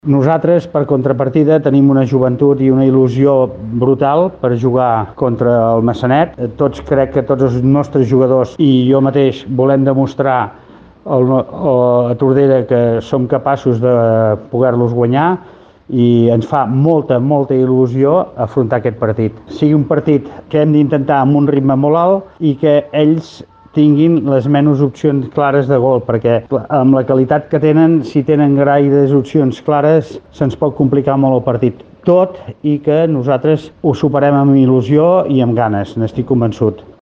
Nosaltres, per contrapartida, tenim una joventut i una il·lusió brutal per jugar contra el Massanet. Crec que tots els nostres jugadors i jo mateix volem demostrar a Tordera que som capaços de poder-los guanyar i ens fa molta il·lusió afrontar aquest partit. Sigui un partit que hem d'intentar amb un ritme molt alt i que ells tinguin les menys opcions clares de gol, perquè amb la qualitat que tenen, si tenen gaires opcions clares, se'ns pot complicar molt el partit. Tot i que nosaltres ho superem amb il·lusió i amb ganes, n'estic convençut.